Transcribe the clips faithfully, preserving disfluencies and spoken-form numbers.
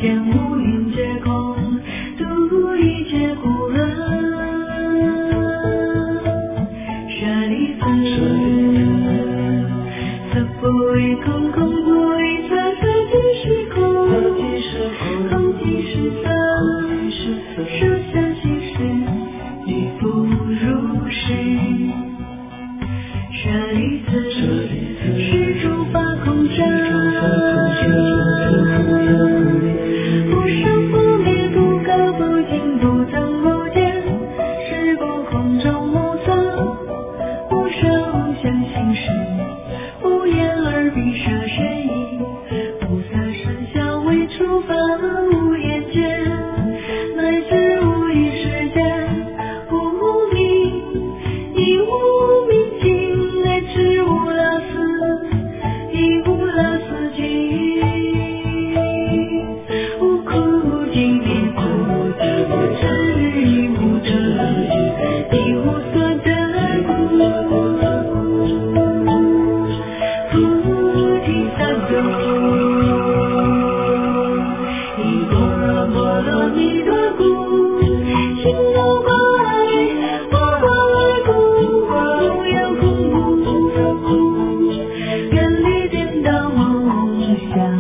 见无云皆空，度一切苦厄。舍利子，色不为空，空不为色，色即是空，空即是色，色相即是亦复如是。舍利子，是诸法空者，不生不灭，不垢不净，不增不减，是故空中无色，无色无相行识，无眼耳鼻舌身意，菩萨身相为诸法无眼界，乃至无一世间，无明亦无明尽，乃至无拉斯亦无拉斯尽，无苦尽灭苦，无智亦无得，亦无所得故，菩提萨埵，依般若波罗蜜多故，心无挂碍，无我故，无有恐怖，远离颠倒梦想，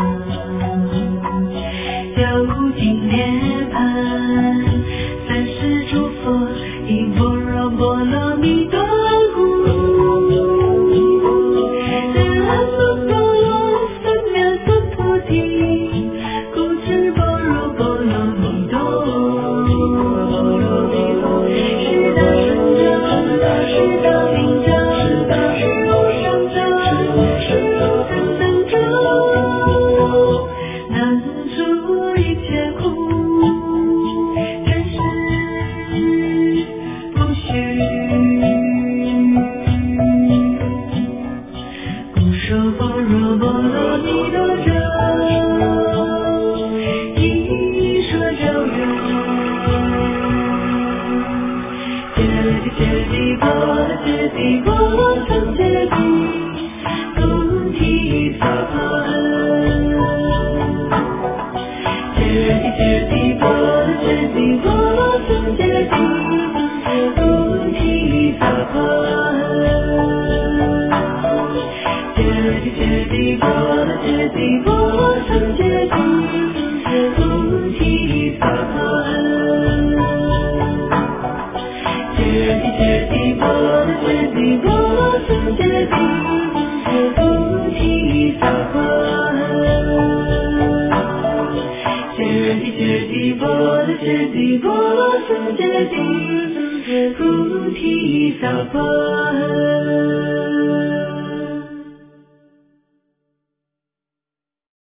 究竟涅槃。三世诸佛，依般若波罗蜜多故，阿耨多罗三藐三菩提，故知般若波罗蜜多。是大圣者，是大明者，是无上者，是无等等者，能除一切苦，真实不虚。故说般若波罗蜜多者，一说久远。揭谛波罗揭谛波罗僧揭谛，菩提萨婆诃。揭谛揭谛波罗揭谛波罗僧揭谛，菩提萨婆诃。揭谛揭谛波罗揭谛波罗僧揭谛，菩提萨婆诃。揭谛揭谛波罗揭谛波罗僧揭谛，菩提萨婆诃。揭谛揭谛波罗揭谛波罗僧揭谛，菩提萨婆诃。